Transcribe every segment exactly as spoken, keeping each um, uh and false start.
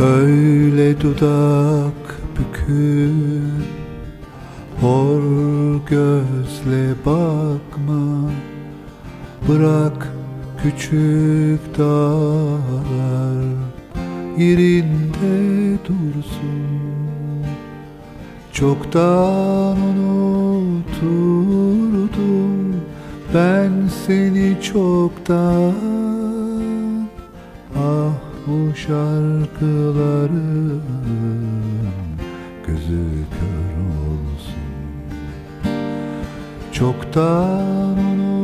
Öyle dudak büküp hor gözle bakma. Bırak küçük dağlar yerinde dursun. Çoktan unuturdum ben seni çoktan. Ah bu şarkıların gözü kör olsun. Çoktan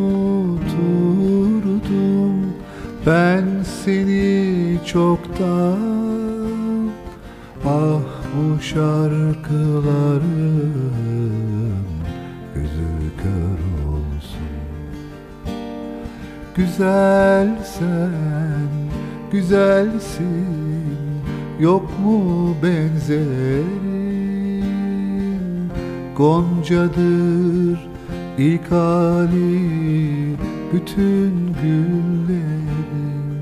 unuturdum ben seni çoktan. Ah bu şarkıların gözü kör olsun. Güzel sen, güzelsin, yok mu benzerin? Goncadır ilk hali bütün güllerin.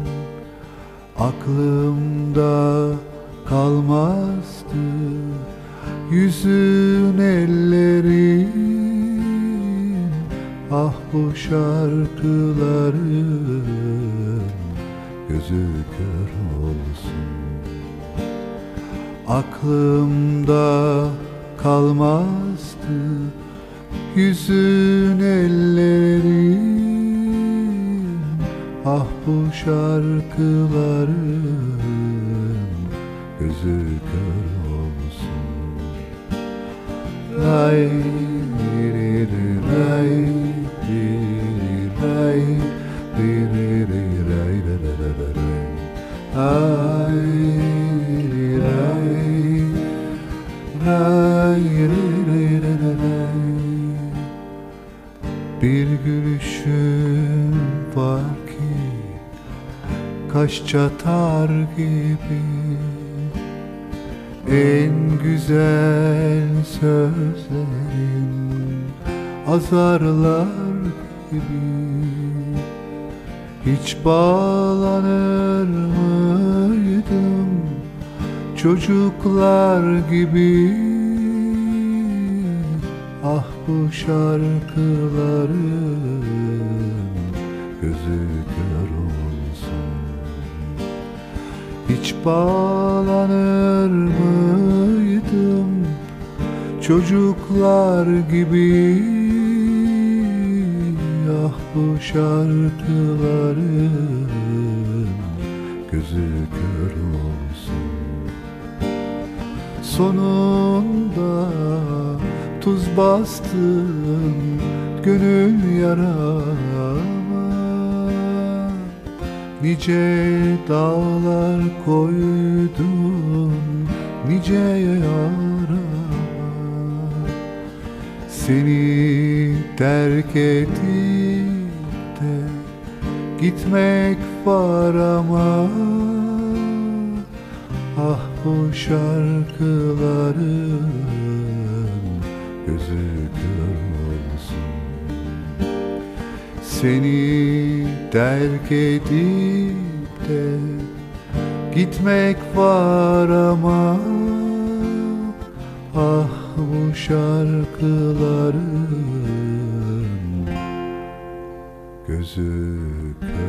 Aklımda kalmazdı yüzün, ellerin. Ah bu şarkıların gözü kör olsun. Aklımda kalmazdı yüzün, ellerin. Ah bu şarkıların gözü kör olsun. Lay ri ri lay ri ri lay ri ri ri lay la la la la lay. Ay ri lay lay ri ri la la lay. Bir gülüşün var ki kaş çatar gibi. En güzel sözlerin azarlar gibi. Hiç bağlanır mıydım çocuklar gibi? Ah bu şarkıların gözü kör olsun. Hiç bağlanır mıydım çocuklar gibi? Ah bu şarkıların gözü kör olsun. Sonunda tuz bastım gönül yarama. Nice dağlar koydum nice yarama. Seni terk edip de gitmek var ama. Ah bu şarkıların gözü kör olsun. Seni terk edip de gitmek var ama. Ah bu şarkıların gözü kör